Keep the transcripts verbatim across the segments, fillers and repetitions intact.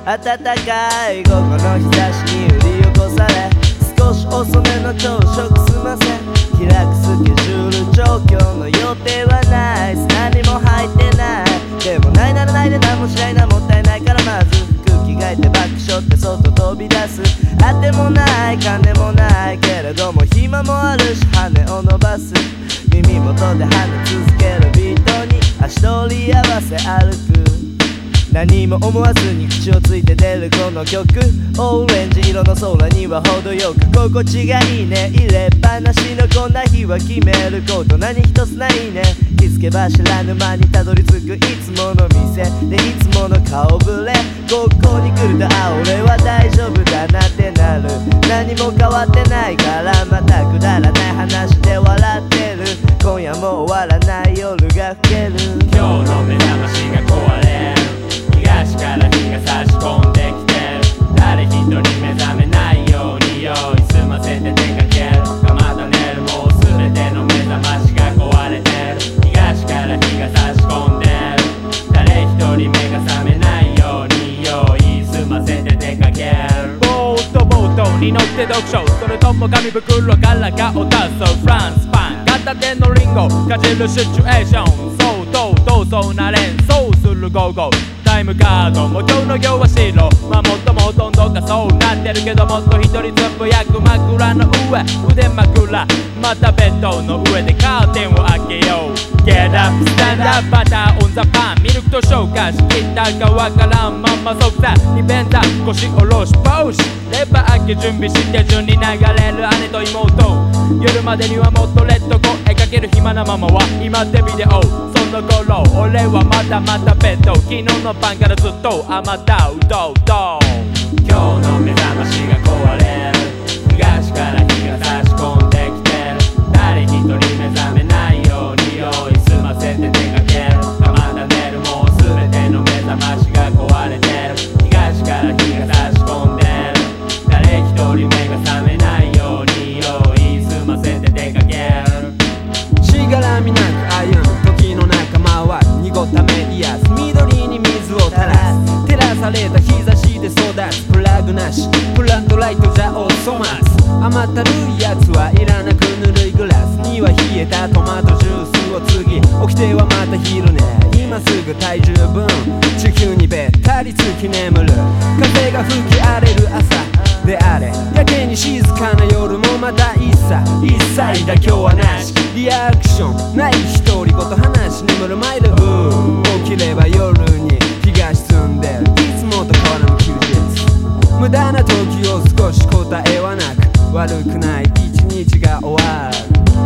暖かい午後の日差しに振り起こされ、少し遅めの朝食済ませ、開くスケジュール状況の予定はない、何も入ってない。でもないならないで何もしないな、もったいないからまず服着替えてバックショって外飛び出す。あてもない金もないけれども暇もあるし羽を伸ばす。耳元で跳ね続けるビートに足取り合わせ歩く。何も思わずに口をついて出るこの曲、オレンジ色の空には程よく心地がいいね。入れっぱなしのこんな日は決めること何一つないね。気づけば知らぬ間にたどり着くいつもの店でいつもの顔ぶれ。ここに来るとあ俺は大丈夫だなってなる。何も変わってないからまたくだらない話で笑ってる。今夜も終わらない夜が更ける。 今日の目覚ましが壊れる。東から日が差し込んできてる。誰一人目覚めないように用意済ませて出かける。がまだ寝るもう全ての目覚ましが壊れてる。東から日が差し込んでる。誰一人目が覚めないように用意済ませて出かける。 ボートボートに乗って読書、それとも紙袋から顔出そう。フランスパン片手のリンゴかじるシチュエーション。そうどうどうそうな連想する午後タイムカードも今日の行は白。まあもっともほとんどがそうなってるけどもっと一人つぶやく枕の上腕枕またベッドの上でカーテンを開けよう。Get up, stand up, butter on the pan ミルクと生姜仕切ったかわからんまんま即座リベンザ腰下ろしポーシレバー開け準備して順に流れる姉と妹。夜までにはもっとレッド声かける暇なママは今でビデオ。その頃俺はまだまだベッド昨日の晩からずっとあまたうどうど今日の目覚ましが壊れる。東から日が差し込んできてる。誰一人目覚めないように用意済ませて出かける。がまだ寝るもう全ての目覚ましが壊れてる。東から日が差し込んでる。誰一人目が覚めないように用意済ませて出かける。 しがらみなく歩む時の仲間は濁った目癒す。緑に水を垂らす。照らされた日差しで育つ。プラグなしプラントライトじゃお粗末。甘ったるいやつはいらなくぬるいグラスには冷えたトマトジュースを継ぎ起きてはまた昼寝。今すぐ体重分地球にべったりつき眠る。風が吹き荒れる朝であれやけに静かな夜もまた一切一切妥協はなし。リアクションない独り言話眠る前でうー起きれば夜に日が沈んでる。いつもと変わらぬ休日無駄な時を少し答えはなく悪くない一日が終わる。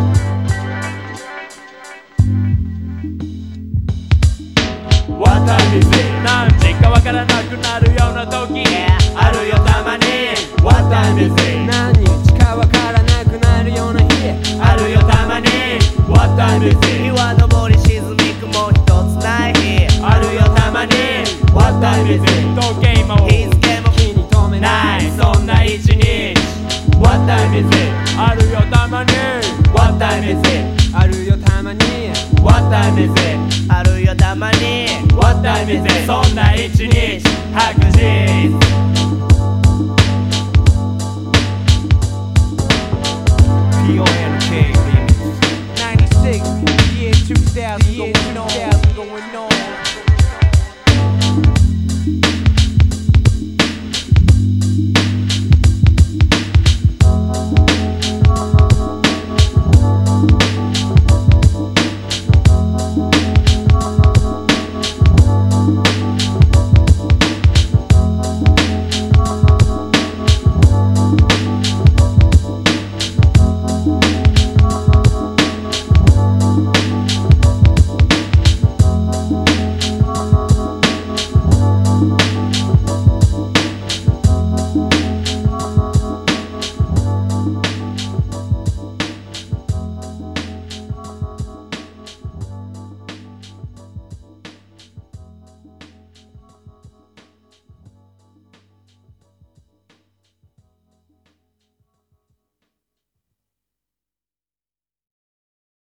What time is it? 何時かわからなくなるような時、 yeah. あるよたまに What time is it? 何日かわからなくなるような日あるよたまに What time is it? 日は昇り沈み雲一つない日あるよたまに What time is it? 時計も日付も気に留めなないいそんな一日 What time is it? あるよたまに What time is it? あるよたまに What time is it? あるよたまに What time is it? そんな一日白日ピーオーエヌケー Remix ninety-six, year two thousand going on, going on.